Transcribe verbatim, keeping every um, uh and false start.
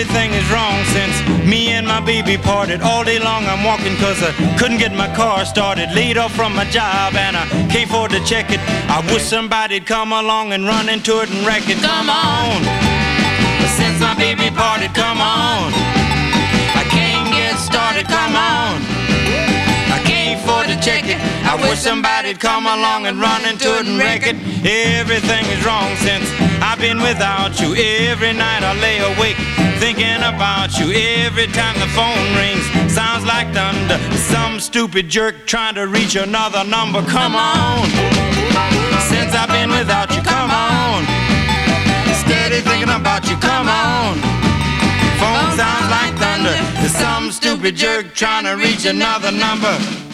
everything is wrong since me and my baby parted. All day long I'm walking cause I couldn't get my car started. Laid off from my job and I can't afford to check it. I wish somebody'd come along and run into it and wreck it. Come on, since my baby parted, come on. I can't get started, come on. I can't afford to check it. I wish somebody'd come along and run into it and wreck it. Everything is wrong since I've been without you. Every night I lay awake thinking about you. Every time the phone rings, sounds like thunder. Some stupid jerk trying to reach another number. Come on, since I've been without you, come on. Steady thinking about you, come on. Phone sounds like thunder. There's some stupid jerk trying to reach another number.